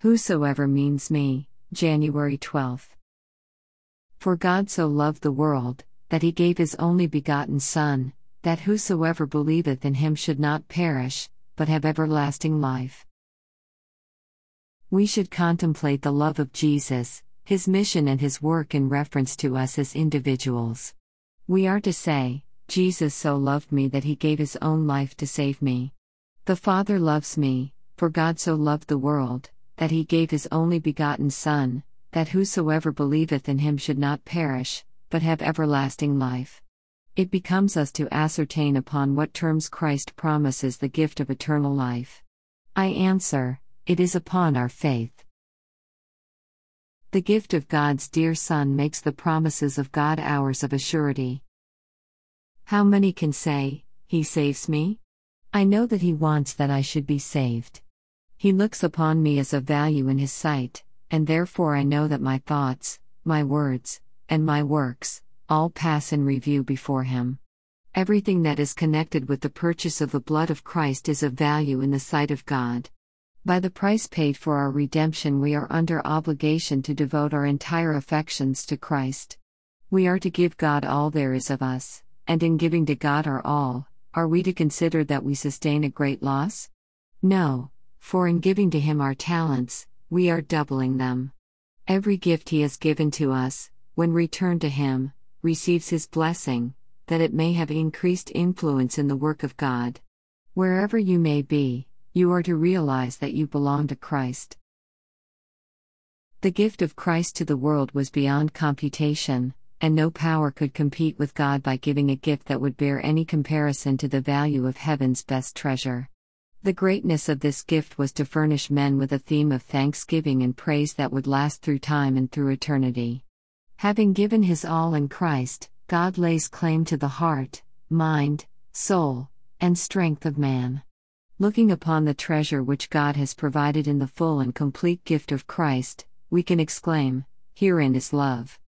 Whosoever means me, January 12. For God so loved the world, that he gave his only begotten Son, that whosoever believeth in him should not perish, but have everlasting life. We should contemplate the love of Jesus, his mission and his work in reference to us as individuals. We are to say, Jesus so loved me that he gave his own life to save me. The Father loves me, for God so loved the world, that he gave his only begotten Son, that whosoever believeth in him should not perish, but have everlasting life. It becomes us to ascertain upon what terms Christ promises the gift of eternal life. I answer, it is upon our faith. The gift of God's dear Son makes the promises of God ours of a surety. How many can say, He saves me? I know that He wants that I should be saved. He looks upon me as of value in His sight, and therefore I know that my thoughts, my words, and my works, all pass in review before Him. Everything that is connected with the purchase of the blood of Christ is of value in the sight of God. By the price paid for our redemption, we are under obligation to devote our entire affections to Christ. We are to give God all there is of us, and in giving to God our all, are we to consider that we sustain a great loss? No, for in giving to Him our talents, we are doubling them. Every gift He has given to us, when returned to Him, receives His blessing, that it may have increased influence in the work of God. Wherever you may be, you are to realize that you belong to Christ. The gift of Christ to the world was beyond computation, and no power could compete with God by giving a gift that would bear any comparison to the value of heaven's best treasure. The greatness of this gift was to furnish men with a theme of thanksgiving and praise that would last through time and through eternity. Having given His all in Christ, God lays claim to the heart, mind, soul, and strength of man. Looking upon the treasure which God has provided in the full and complete gift of Christ, we can exclaim, "Herein is love."